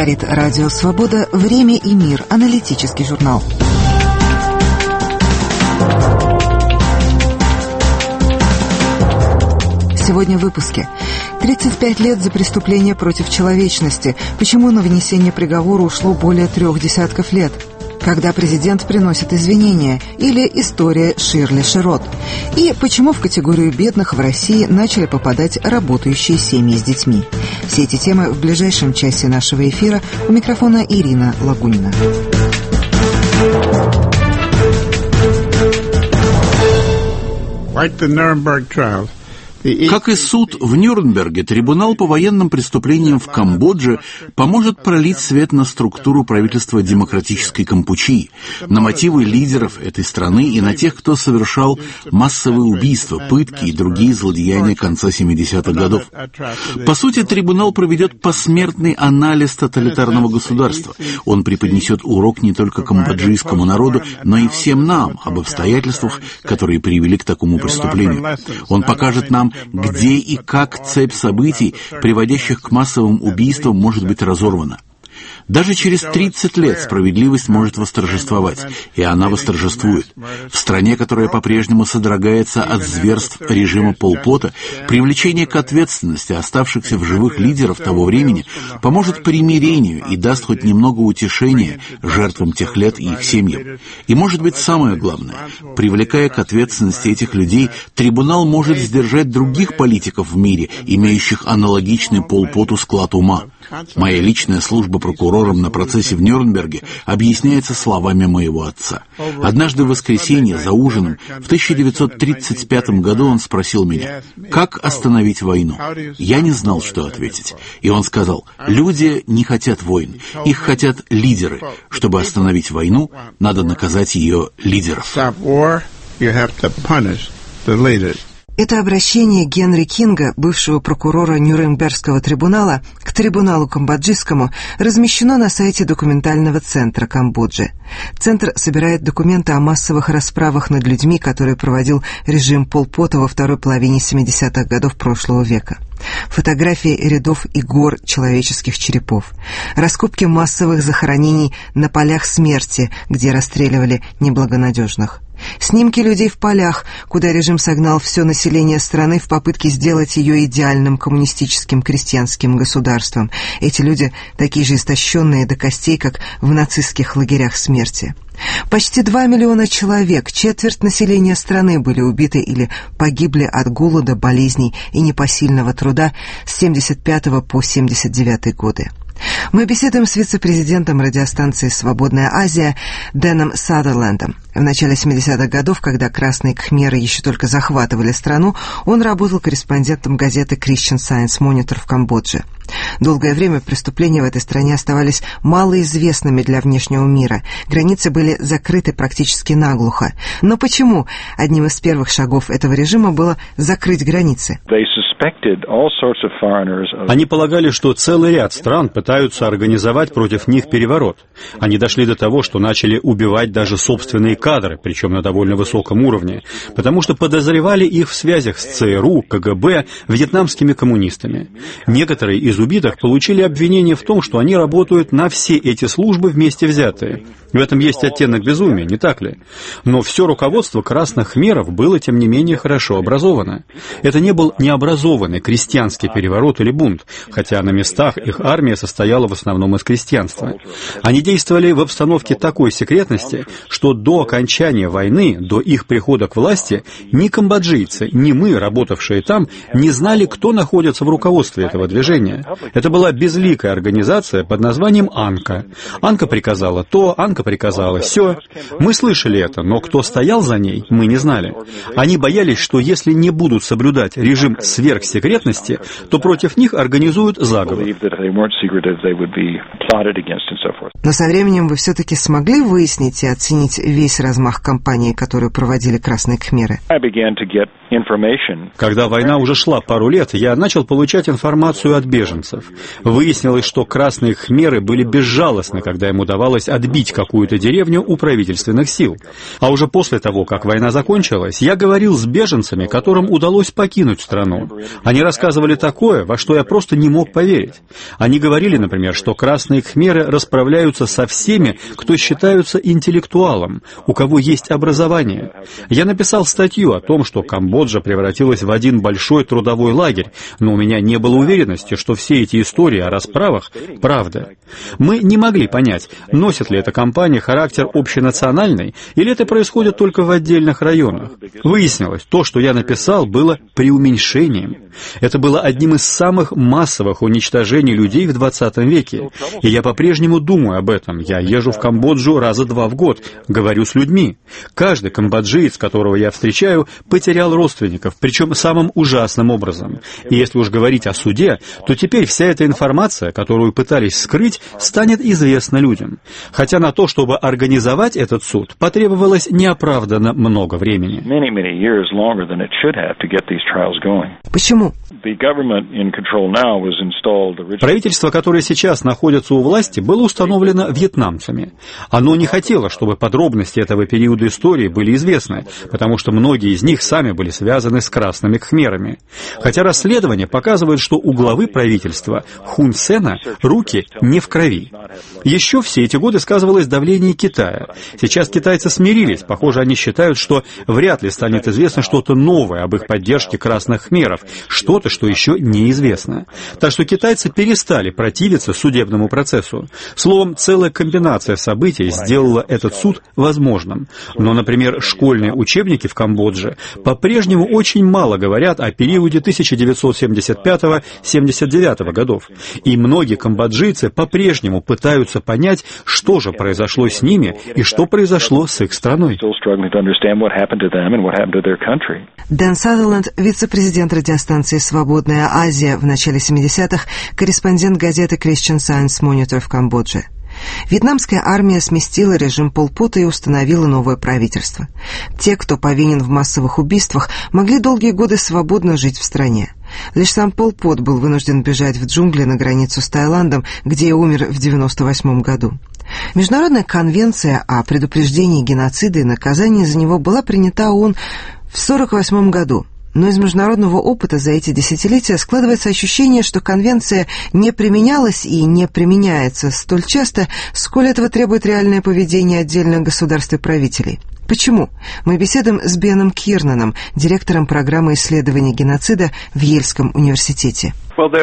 Говорит Радио Свобода. «Время и мир». Аналитический журнал. Сегодня в выпуске. 35 лет за преступление против человечности. Почему на вынесение приговора ушло более 3 десятков лет? Когда президент приносит извинения, или история Ширли Широт. И почему в категорию бедных в России начали попадать работающие семьи с детьми. Все эти темы в ближайшем часе нашего эфира. У микрофона Ирина Лагунина. Like the Nuremberg trials. Как и суд в Нюрнберге, трибунал по военным преступлениям в Камбодже поможет пролить свет на структуру правительства демократической Кампучии, на мотивы лидеров этой страны и на тех, кто совершал массовые убийства, пытки и другие злодеяния конца 70-х годов. По сути, трибунал проведет посмертный анализ тоталитарного государства. Он преподнесет урок не только камбоджийскому народу, но и всем нам об обстоятельствах, которые привели к такому преступлению. Он покажет нам, где и как цепь событий, приводящих к массовым убийствам, может быть разорвана. Даже через 30 лет справедливость может восторжествовать, и она восторжествует. В стране, которая по-прежнему содрогается от зверств режима Пол Пота, привлечение к ответственности оставшихся в живых лидеров того времени поможет примирению и даст хоть немного утешения жертвам тех лет и их семьям. И, может быть, самое главное, привлекая к ответственности этих людей, трибунал может сдержать других политиков в мире, имеющих аналогичный Пол Поту склад ума. Моя личная служба прокурором на процессе в Нюрнберге объясняется словами моего отца. Однажды в воскресенье за ужином в 1935 году он спросил меня, как остановить войну. Я не знал, что ответить. И он сказал, люди не хотят войн, их хотят лидеры. Чтобы остановить войну, надо наказать ее лидеров. Это обращение Генри Кинга, бывшего прокурора Нюрнбергского трибунала, к трибуналу камбоджийскому, размещено на сайте документального центра Камбоджи. Центр собирает документы о массовых расправах над людьми, которые проводил режим Пол Пота во второй половине 70-х годов прошлого века. Фотографии рядов и гор человеческих черепов. Раскопки массовых захоронений на полях смерти, где расстреливали неблагонадежных. Снимки людей в полях, куда режим согнал все население страны в попытке сделать ее идеальным коммунистическим крестьянским государством. Эти люди такие же истощенные до костей, как в нацистских лагерях смерти. Почти 2 миллиона человек, четверть населения страны, были убиты или погибли от голода, болезней и непосильного труда с 75 по 79 годы. Мы беседуем с вице-президентом радиостанции «Свободная Азия» Дэном Садерлендом. В начале 70-х годов, когда красные кхмеры еще только захватывали страну, он работал корреспондентом газеты Christian Science Monitor в Камбодже. Долгое время преступления в этой стране оставались малоизвестными для внешнего мира. Границы были закрыты практически наглухо. Но почему одним из первых шагов этого режима было закрыть границы? Они полагали, что целый ряд стран пытаются организовать против них переворот. Они дошли до того, что начали убивать даже собственные кадры, причем на довольно высоком уровне, потому что подозревали их в связях с ЦРУ, КГБ, вьетнамскими коммунистами. Некоторые из убитых получили обвинение в том, что они работают на все эти службы вместе взятые. В этом есть оттенок безумия, не так ли? Но все руководство красных хмеров было, тем не менее, хорошо образовано. Это не был необразованный крестьянский переворот или бунт, хотя на местах их армия состояла в основном из крестьянства. Они действовали в обстановке такой секретности, что до окончания войны, до их прихода к власти, ни камбоджийцы, ни мы, работавшие там, не знали, кто находится в руководстве этого движения. Это была безликая организация под названием «Анка». Анка приказала то, Анка приказала сё. Мы слышали это, но кто стоял за ней, мы не знали. Они боялись, что если не будут соблюдать режим сверхсекретности, то против них организуют заговор. Но со временем вы все-таки смогли выяснить и оценить весь размах кампании, которую проводили красные кхмеры? Когда война уже шла пару лет, я начал получать информацию от беженцев. Выяснилось, что красные кхмеры были безжалостны, когда им удавалось отбить какую-то деревню у правительственных сил. А уже после того, как война закончилась, я говорил с беженцами, которым удалось покинуть страну. Они рассказывали такое, во что я просто не мог поверить. Они говорили, например, что красные кхмеры расправляются со всеми, кто считаются интеллектуалом, у кого есть образование. Я написал статью о том, что Камбоджа превратилась в один большой трудовой лагерь, но у меня не было уверенности, что все эти истории о расправах – правда. Мы не могли понять, носит ли эта кампания характер общенациональный, или это происходит только в отдельных районах. Выяснилось, то, что я написал, было преуменьшением. Это было одним из самых массовых уничтожений людей в 20 веке. И я по-прежнему думаю об этом. Я езжу в Камбоджу раза 2 в год, говорю с людьми. Каждый камбоджиец, которого я встречаю, потерял родственников, причем самым ужасным образом. И если уж говорить о суде, то теперь вся эта информация, которую пытались скрыть, станет известна людям. Хотя на то, чтобы организовать этот суд, потребовалось неоправданно много времени. Почему? Правительство, которое сейчас находится у власти, было установлено вьетнамцами. Оно не хотело, чтобы подробности этого периода истории были известны, потому что многие из них сами были связаны с красными кхмерами. Хотя расследование показывает, что у главы правительства Хун Сена руки не в крови. Еще все эти годы сказывалось давление Китая. Сейчас китайцы смирились. Похоже, они считают, что вряд ли станет известно что-то новое об их поддержке красных кхмеров, что-то, что еще неизвестно. Так что китайцы перестали противиться судебному процессу. Словом, целая комбинация событий сделала этот суд возможным. Но, например, школьные учебники в Камбодже по-прежнему очень мало говорят о периоде 1975-79 годов. И многие камбоджийцы по-прежнему пытаются понять, что же произошло с ними и что произошло с их страной. Дэн Сазерленд, вице-президент радиостанции «Свободная Азия», в начале 70-х корреспондент газеты Christian Science Monitor в Камбодже. Вьетнамская армия сместила режим Пол Пота и установила новое правительство. Те, кто повинен в массовых убийствах, могли долгие годы свободно жить в стране. Лишь сам Пол Пот был вынужден бежать в джунгли на границу с Таиландом, где и умер в 1998 году. Международная конвенция о предупреждении геноцида и наказании за него была принята ООН в 1948 году. Но из международного опыта за эти десятилетия складывается ощущение, что конвенция не применялась и не применяется столь часто, сколь этого требует реальное поведение отдельных государств и правителей. Почему? Мы беседуем с Беном Кирнаном, директором программы исследований геноцида в Йельском университете.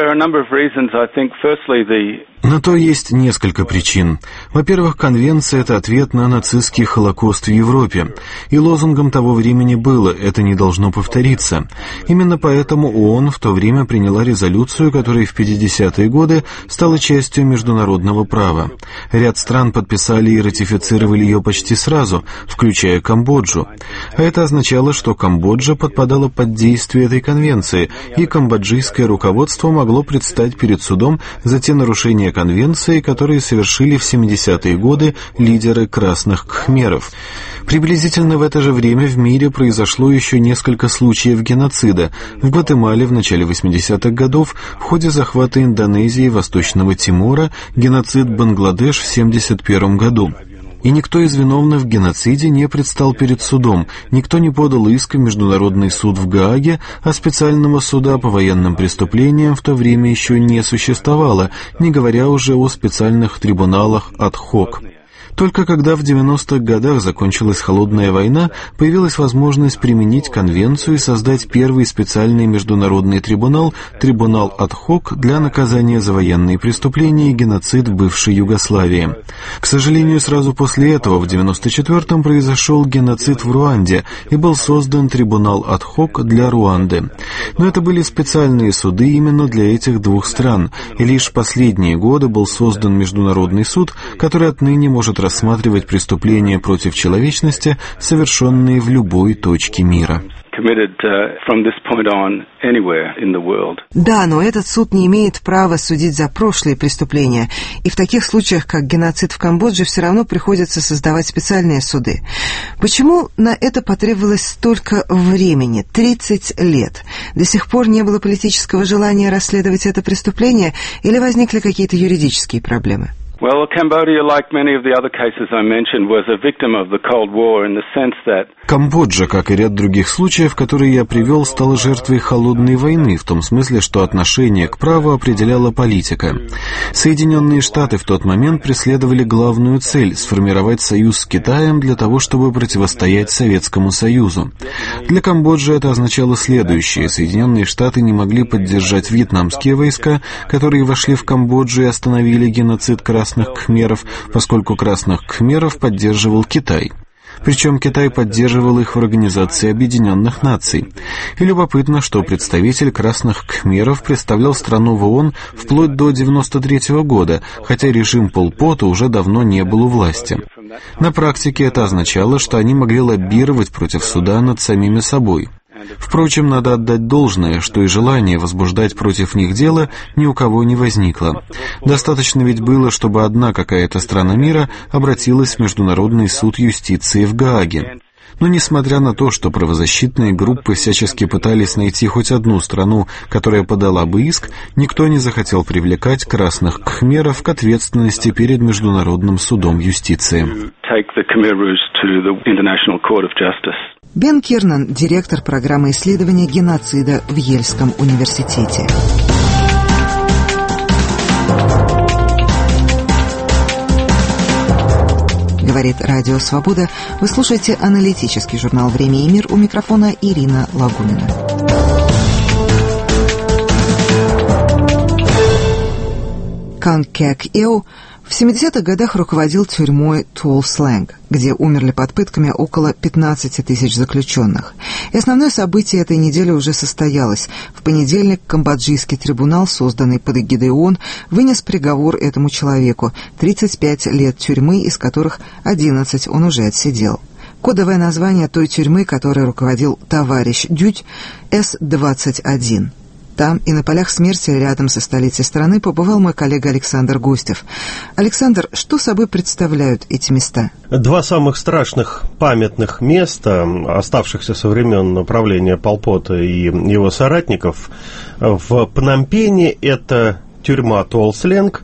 На то есть несколько причин. Во-первых, конвенция — это ответ на нацистский Холокост в Европе. И лозунгом того времени было «это не должно повториться». Именно поэтому ООН в то время приняла резолюцию, которая в 50-е годы стала частью международного права. Ряд стран подписали и ратифицировали ее почти сразу, включая Камбоджу. А это означало, что Камбоджа подпадала под действие этой конвенции, и камбоджийское руководство могло предстать перед судом за те нарушения конвенции, которые совершили в 70-е годы лидеры красных кхмеров. Приблизительно в это же время в мире произошло еще несколько случаев геноцида. В Гватемале в начале 80-х годов, в ходе захвата Индонезии и Восточного Тимора, геноцид Бангладеш в 1971 году. И никто из виновных в геноциде не предстал перед судом, никто не подал иск в Международный суд в Гааге, а специального суда по военным преступлениям в то время еще не существовало, не говоря уже о специальных трибуналах ад-хок. Только когда в 90-х годах закончилась Холодная война, появилась возможность применить конвенцию и создать первый специальный международный трибунал, трибунал ад-хок для наказания за военные преступления и геноцид в бывшей Югославии. К сожалению, сразу после этого, в 94-м, произошел геноцид в Руанде и был создан трибунал ад-хок для Руанды. Но это были специальные суды именно для этих двух стран, и лишь в последние годы был создан Международный суд, который отныне может рассматривать преступления против человечности, совершенные в любой точке мира. committed from this point on anywhere in the world. Да, но этот суд не имеет права судить за прошлые преступления, и в таких случаях, как геноцид в Камбодже, все равно приходится создавать специальные суды. Почему на это потребовалось столько времени, 30 лет? До сих пор не было политического желания расследовать это преступление, или возникли какие-то юридические проблемы? Well, Cambodia, like many of the other cases I mentioned, was a victim of the Cold War in the sense that Камбоджа, как и ряд других случаев, которые я привел, стала жертвой холодной войны, в том смысле, что отношение к праву определяла политика. Соединенные Штаты в тот момент преследовали главную цель – сформировать союз с Китаем для того, чтобы противостоять Советскому Союзу. Для Камбоджи это означало следующее. Соединенные Штаты не могли поддержать вьетнамские войска, которые вошли в Камбоджу и остановили геноцид красных кхмеров, поскольку красных кхмеров поддерживал Китай. Причем Китай поддерживал их в Организации Объединенных Наций. И любопытно, что представитель красных кхмеров представлял страну в ООН вплоть до 1993 года, хотя режим Пол Пота уже давно не был у власти. На практике это означало, что они могли лоббировать против суда над самими собой. Впрочем, надо отдать должное, что и желание возбуждать против них дело ни у кого не возникло. Достаточно ведь было, чтобы одна какая-то страна мира обратилась в Международный суд юстиции в Гааге. Но несмотря на то, что правозащитные группы всячески пытались найти хоть одну страну, которая подала бы иск, никто не захотел привлекать красных кхмеров к ответственности перед Международным судом юстиции. Бен Кирнан, директор программы исследования геноцида в Йельском университете. Говорит Радио Свобода. Вы слушаете аналитический журнал «Время и мир». У микрофона Ирина Лагунина. Кан Кек Эу в 70-х годах руководил тюрьмой Туол Слэнг, где умерли под пытками около 15 тысяч заключенных. И основное событие этой недели уже состоялось. В понедельник камбоджийский трибунал, созданный под эгидой ООН, вынес приговор этому человеку – 35 лет тюрьмы, из которых 11 он уже отсидел. Кодовое название той тюрьмы, которой руководил товарищ Дють – С-21. Там и на полях смерти рядом со столицей страны побывал мой коллега Александр Гостев. Александр, что собой представляют эти места? Два самых страшных памятных места, оставшихся со времен правления Пол Пота и его соратников, в Пномпене это тюрьма Туол Слэнг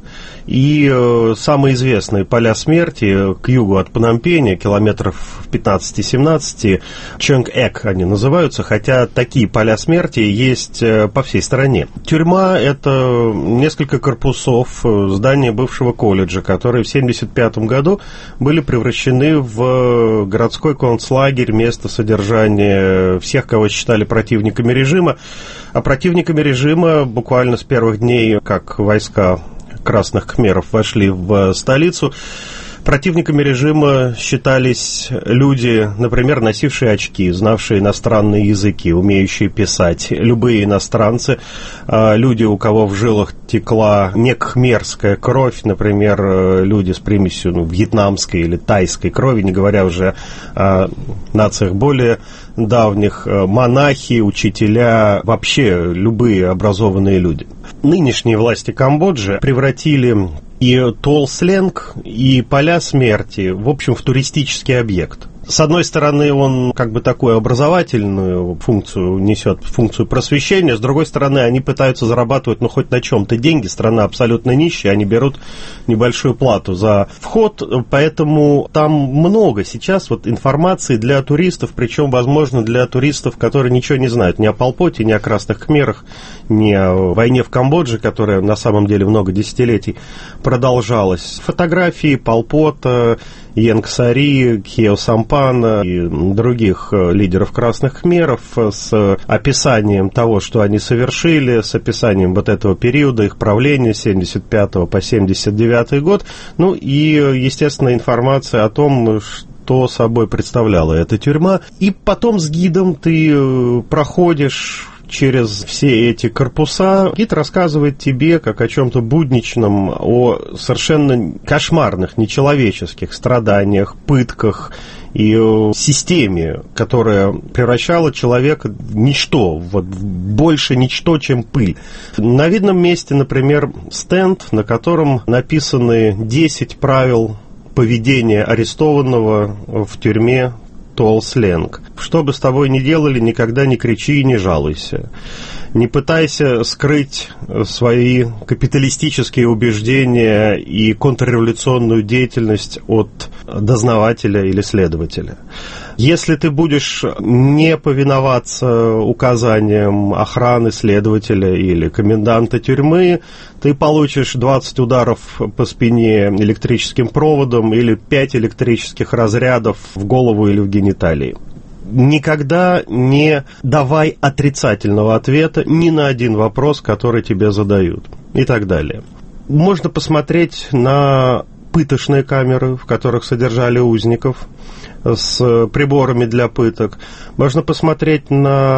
и самые известные поля смерти к югу от Пномпеня, километров 15-17, Чонг-Эк они называются, хотя такие поля смерти есть по всей стране. Тюрьма – это несколько корпусов здания бывшего колледжа, которые в 1975 году были превращены в городской концлагерь, место содержания всех, кого считали противниками режима. А противниками режима буквально с первых дней, как войска красных кхмеров вошли в столицу, противниками режима считались люди, например, носившие очки, знавшие иностранные языки, умеющие писать, любые иностранцы, люди, у кого в жилах текла не кхмерская кровь, например, люди с примесью вьетнамской или тайской крови, не говоря уже о нациях более давних, монахи, учителя, вообще любые образованные люди. Нынешние власти Камбоджи превратили и Туол Слэнг, и поля смерти, в общем, в туристический объект. С одной стороны, он как бы такую образовательную функцию несет, функцию просвещения, с другой стороны, они пытаются зарабатывать, хоть на чем-то деньги, страна абсолютно нищая, они берут небольшую плату за вход, поэтому там много сейчас информации для туристов, причем, возможно, для туристов, которые ничего не знают ни о Пол Поте, ни о красных кхмерах, ни о войне в Камбодже, которая на самом деле много десятилетий продолжалась. Фотографии Пол Пота, Иенг Сари, Кхео Сампана и других лидеров красных кхмеров с описанием того, что они совершили, с описанием этого периода их правления с 75 по 79 год, и, естественно, информация о том, что собой представляла эта тюрьма. И потом с гидом ты проходишь через все эти корпуса, гид рассказывает тебе, как о чем-то будничном, о совершенно кошмарных, нечеловеческих страданиях, пытках и о системе, которая превращала человека в ничто, вот, больше ничто, чем пыль. На видном месте, например, стенд, на котором написаны 10 правил поведения арестованного в тюрьме Туолсленг. Что бы с тобой ни делали, никогда не кричи и не жалуйся. Не пытайся скрыть свои капиталистические убеждения и контрреволюционную деятельность от дознавателя или следователя. Если ты будешь не повиноваться указаниям охраны, следователя или коменданта тюрьмы, ты получишь 20 ударов по спине электрическим проводом или 5 электрических разрядов в голову или в гениталии. Никогда не давай отрицательного ответа ни на один вопрос, который тебе задают, и так далее. Можно посмотреть на пыточные камеры, в которых содержали узников, с приборами для пыток. Можно посмотреть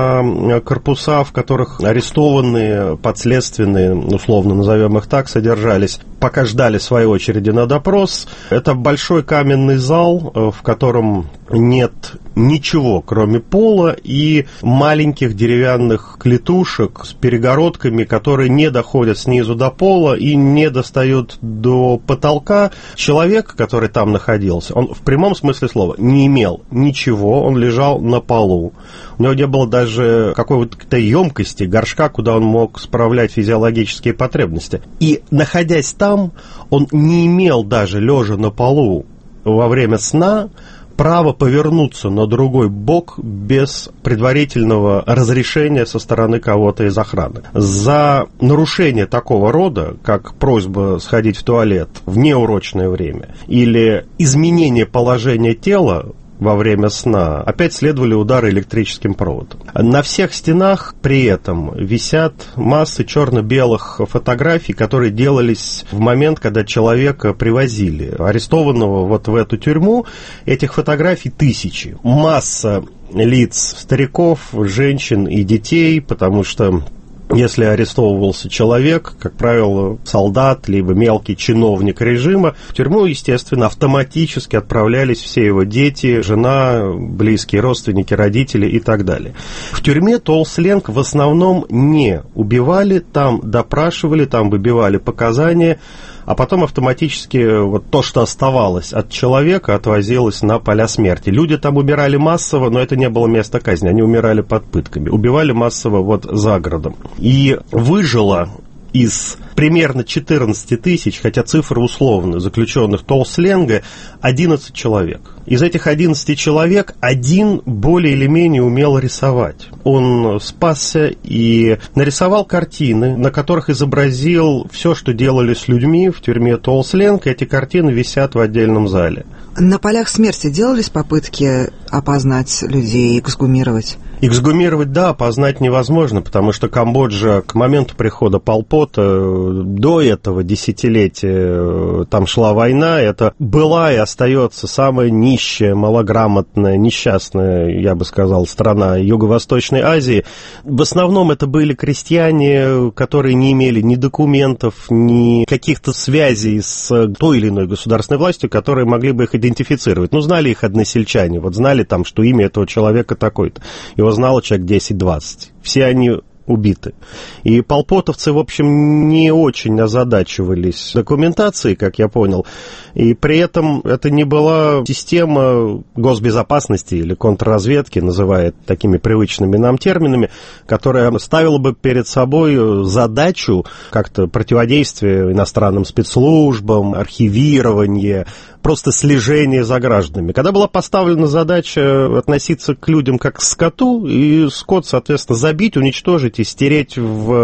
на корпуса, в которых арестованные, подследственные, условно назовем их так, содержались, пока ждали своей очереди на допрос. Это большой каменный зал, в котором нет ничего, кроме пола и маленьких деревянных клетушек с перегородками, которые не доходят снизу до пола и не достают до потолка. Человек, который там находился, он в прямом смысле слова не имел ничего, он лежал на полу. У него не было даже какой-то емкости, горшка, куда он мог справлять физиологические потребности. И, находясь там, он не имел даже, лежа на полу во время сна, право повернуться на другой бок без предварительного разрешения со стороны кого-то из охраны. За нарушение такого рода, как просьба сходить в туалет в неурочное время или изменение положения тела во время сна, опять следовали удары электрическим проводом. На всех стенах при этом висят массы черно-белых фотографий, которые делались в момент, когда человека привозили, арестованного вот в эту тюрьму. Этих фотографий тысячи. Масса лиц стариков, женщин и детей, потому что если арестовывался человек, как правило, солдат, либо мелкий чиновник режима, в тюрьму, естественно, автоматически отправлялись все его дети, жена, близкие родственники, родители и так далее. В тюрьме Туолсленг в основном не убивали, там допрашивали, там выбивали показания, а потом автоматически вот то, что оставалось от человека, отвозилось на поля смерти. Люди там умирали массово, но это не было место казни, они умирали под пытками. Убивали массово вот за городом. И выжило из примерно 14 тысяч, хотя цифры условны, заключенных Туолсленга, 11 человек. Из этих 11 человек один более или менее умел рисовать. Он спасся и нарисовал картины, на которых изобразил все, что делали с людьми в тюрьме Туолсленг. Эти картины висят в отдельном зале. На полях смерти делались попытки опознать людей, эксгумировать? Эксгумировать, да, опознать невозможно, потому что Камбоджа к моменту прихода Пол Пота, до этого десятилетия, там шла война, это была и остается самая нищая, малограмотная, несчастная, я бы сказал, страна Юго-Восточной Азии. В основном это были крестьяне, которые не имели ни документов, ни каких-то связей с той или иной государственной властью, которые могли бы их идентифицировать. Ну, знали их односельчане, вот знали там, что имя этого человека такое-то. Его знало человек 10-20. Все они убиты. И полпотовцы, в общем, не очень озадачивались документацией, как я понял, и при этом это не была система госбезопасности или контрразведки, называя такими привычными нам терминами, которая ставила бы перед собой задачу как-то противодействия иностранным спецслужбам, архивирование, просто слежение за гражданами. Когда была поставлена задача относиться к людям как к скоту, и скот, соответственно, забить, уничтожить и стереть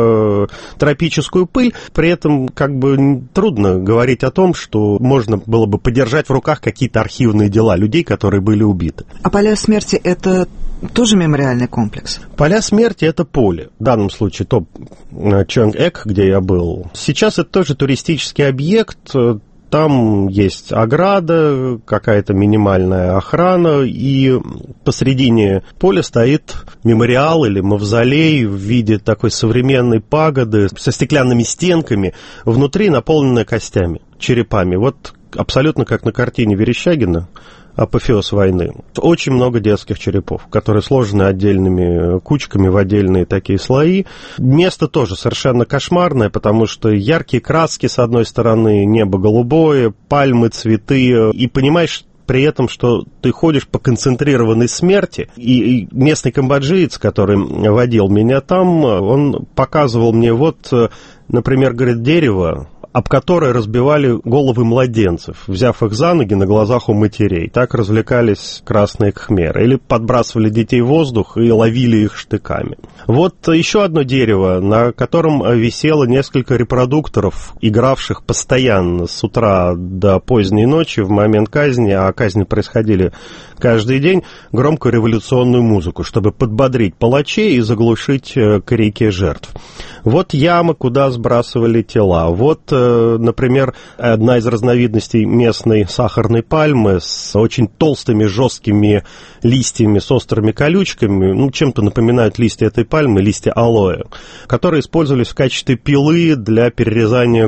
в тропическую пыль, при этом как бы трудно говорить о том, что можно было бы подержать в руках какие-то архивные дела людей, которые были убиты. А поля смерти – это тоже мемориальный комплекс? Поля смерти – это поле. В данном случае то Чонг-Эк, где я был. Сейчас это тоже туристический объект. Там есть ограда, какая-то минимальная охрана, и посредине поля стоит мемориал или мавзолей в виде такой современной пагоды со стеклянными стенками, внутри наполненная костями, черепами. Вот абсолютно как на картине Верещагина «Апофеоз войны». Очень много детских черепов, которые сложены отдельными кучками в отдельные такие слои. Место тоже совершенно кошмарное, потому что яркие краски, с одной стороны, небо голубое, пальмы, цветы, и понимаешь при этом, что ты ходишь по концентрированной смерти, и местный камбоджиец, который водил меня там, он показывал мне вот, например, говорит, дерево, об которое разбивали головы младенцев, взяв их за ноги на глазах у матерей. Так развлекались красные кхмеры. Или подбрасывали детей в воздух и ловили их штыками. Вот еще одно дерево, на котором висело несколько репродукторов, игравших постоянно с утра до поздней ночи в момент казни, а казни происходили каждый день, громкую революционную музыку, чтобы подбодрить палачей и заглушить крики жертв. Вот ямы, куда сбрасывали тела. Вот, например, одна из разновидностей местной сахарной пальмы с очень толстыми, жесткими листьями, с острыми колючками, ну, чем-то напоминают листья этой пальмы, листья алоэ, которые использовались в качестве пилы для перерезания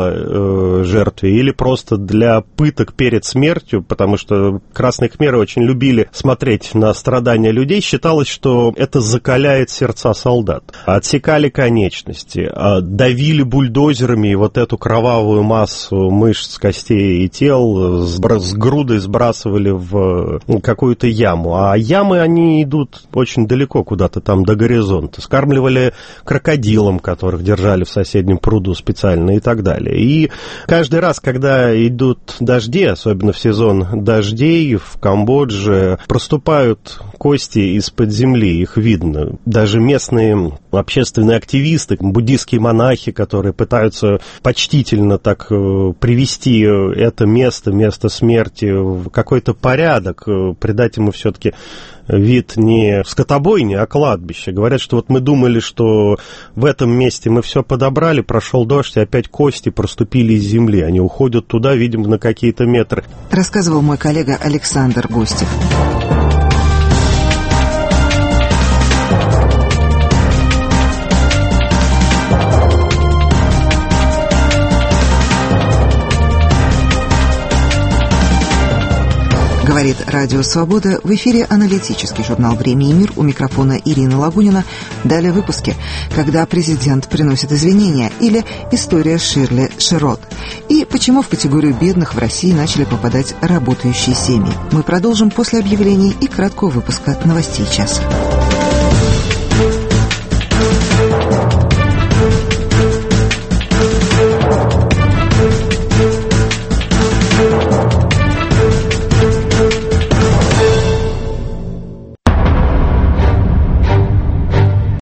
горла жертве или просто для пыток перед смертью, потому что красные кхмеры очень любили смотреть на страдания людей. Считалось, что это закаляет сердца солдат. Отсекали конечности, давили бульдозерами вот эту кровавую массу мышц, костей и тел, с грудой сбрасывали в какую-то яму. А ямы, они идут очень далеко, куда-то там до горизонта. Скармливали крокодилам, которых держали в соседнем пруду специально и так далее. И каждый раз, когда идут дожди, особенно в сезон дождей, в Камбодже проступают кости из-под земли, их видно. Даже местные общественные активисты, буддийские монахи, которые пытаются почтительно так привести это место смерти в какой-то порядок, придать ему все-таки вид не скотобойни, а кладбище. Говорят, что вот мы думали, что в этом месте мы все подобрали, прошел дождь, и опять кости проступили из земли. Они уходят туда, видимо, на какие-то метры. Рассказывал мой коллега Александр Гостев. Говорит Радио Свобода. В эфире аналитический журнал «Время и мир». У микрофона Ирина Лагунина. Далее выпуски «Когда президент приносит извинения» или «История Ширли Широт». И почему в категорию бедных в России начали попадать работающие семьи. Мы продолжим после объявлений и краткого выпуска новостей часа.